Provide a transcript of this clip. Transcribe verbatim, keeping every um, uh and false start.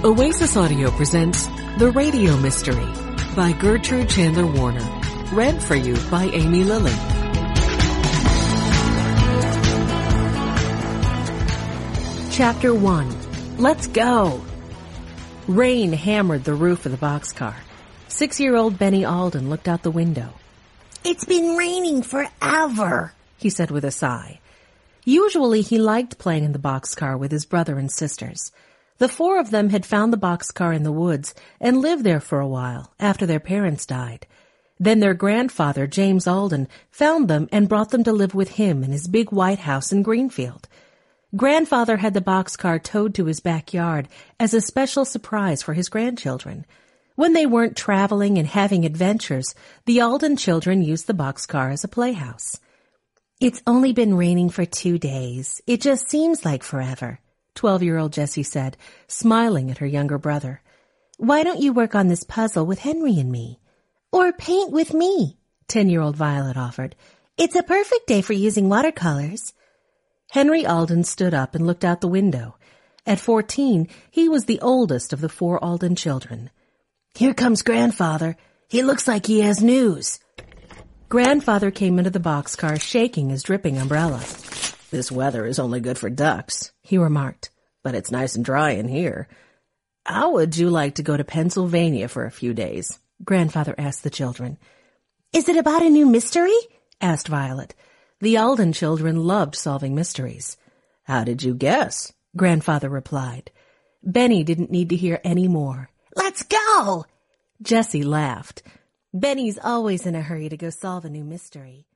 Oasis Audio presents The Radio Mystery by Gertrude Chandler Warner. Read for you by Amy Lilly. Chapter one. Let's go! Rain hammered the roof of the boxcar. Six-year-old Benny Alden looked out the window. It's been raining forever, he said with a sigh. Usually he liked playing in the boxcar with his brother and sisters. The four of them had found the boxcar in the woods and lived there for a while after their parents died. Then their grandfather, James Alden, found them and brought them to live with him in his big white house in Greenfield. Grandfather had the boxcar towed to his backyard as a special surprise for his grandchildren. When they weren't traveling and having adventures, the Alden children used the boxcar as a playhouse. It's only been raining for two days. It just seems like forever, twelve-year-old Jessie said, smiling at her younger brother. Why don't you work on this puzzle with Henry and me? Or paint with me, ten-year-old Violet offered. It's a perfect day for using watercolors. Henry Alden stood up and looked out the window. At fourteen, he was the oldest of the four Alden children. Here comes Grandfather. He looks like he has news. Grandfather came into the boxcar shaking his dripping umbrella. This weather is only good for ducks, he remarked, but it's nice and dry in here. How would you like to go to Pennsylvania for a few days? Grandfather asked the children. Is it about a new mystery? Asked Violet. The Alden children loved solving mysteries. How did you guess? Grandfather replied. Benny didn't need to hear any more. Let's go! Jessie laughed. Benny's always in a hurry to go solve a new mystery.